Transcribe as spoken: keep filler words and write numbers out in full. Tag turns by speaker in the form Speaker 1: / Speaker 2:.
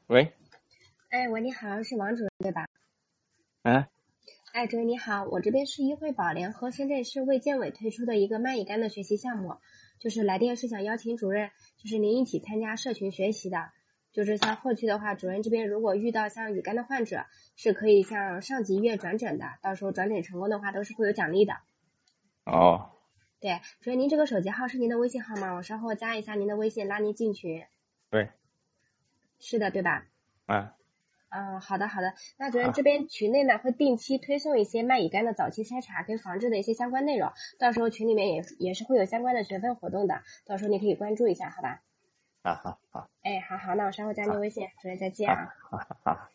Speaker 1: 喂，
Speaker 2: 哎，喂，你好，是王主任对吧？
Speaker 1: 啊，
Speaker 2: 哎，主任你好，我这边是医惠宝联合深圳市卫健委推出的一个慢乙肝的学习项目，就是来电是想邀请主任，就是您一起参加社群学习的。就是像后期的话，主任这边如果遇到像乙肝的患者，是可以向上级医院转诊的，到时候转诊成功的话都是会有奖励的。
Speaker 1: 哦，
Speaker 2: 对，主任您这个手机号是您的微信号吗？我稍后加一下您的微信，拉您进群。
Speaker 1: 对，
Speaker 2: 是的，对吧？
Speaker 1: 啊，
Speaker 2: 嗯，好的好的，那主任
Speaker 1: 好，
Speaker 2: 这边群内呢会定期推送一些慢乙肝的早期筛查跟防治的一些相关内容，到时候群里面也也是会有相关的学分活动的，到时候你可以关注一下，好吧？
Speaker 1: 啊，好好
Speaker 2: 哎，好好，那我稍后加您微信，主任再见
Speaker 1: 好
Speaker 2: 啊。
Speaker 1: 好好。